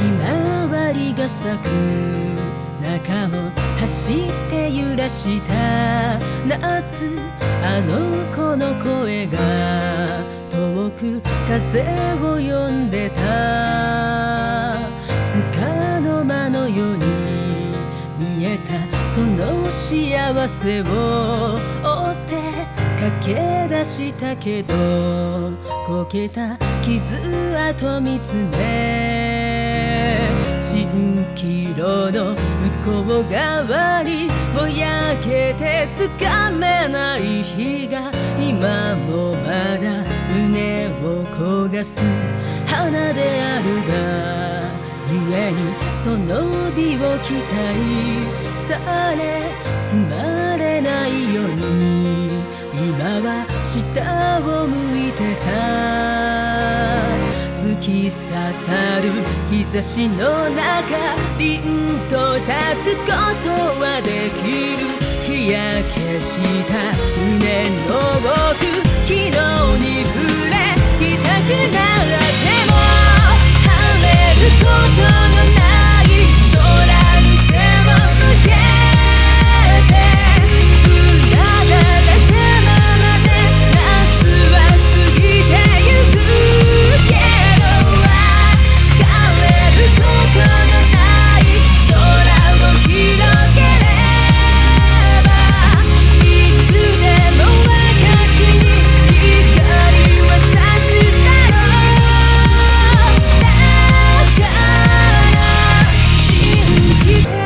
まわりが咲く中を走って揺らした夏、あの子の声が遠く風を呼んでた。束の間のように見えたその幸せを追って駆け出したけど、こけた傷跡見つめ、蜃気楼の向こう側にぼやけてつかめない日が今もまだ胸を焦がす花であるがゆえに、その美を期待されつまれないように今は下を向いてた。突き刺さる日差しの中、凛と立つことはできる。日焼けした胸の奥、昨日に触れ痛くなっても晴れることのない空に背を向けて、うらららかままで夏は過ぎてゆくけど、別れることのない空を広げれば、いつでも私に光は差すだろう。だから信じて。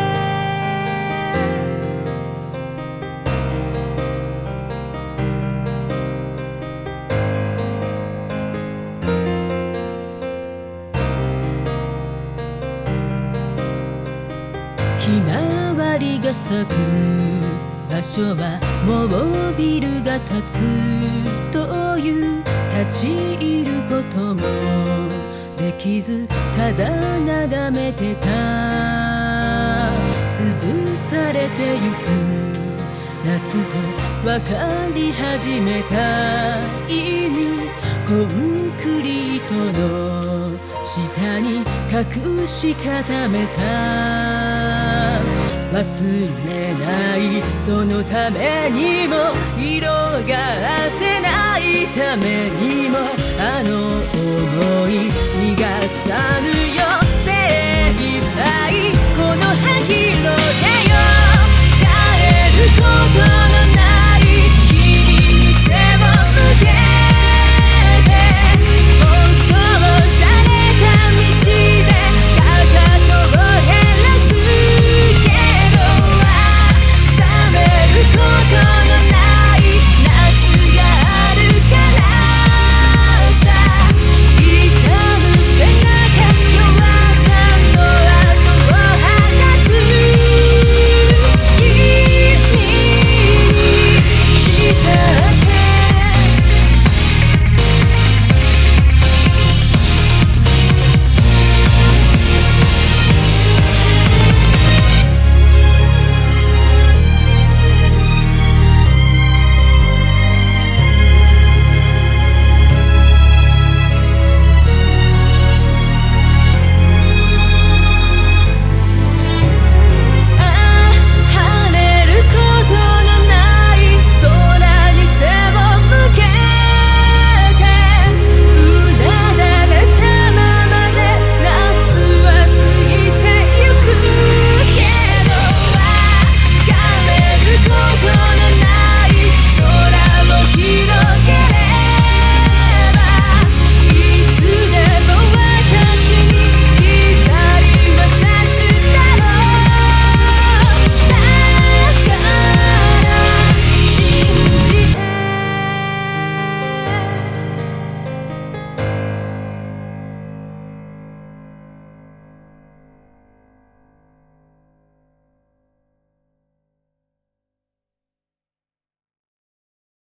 ひまわりが咲く場所はもうビルが建つという、立ち入ることもできずただ眺めてた。潰されてゆく夏と分かり始めた意味、コンクリートの下に隠し固めた。忘れないそのためにも、色が褪せないためにも、あの想い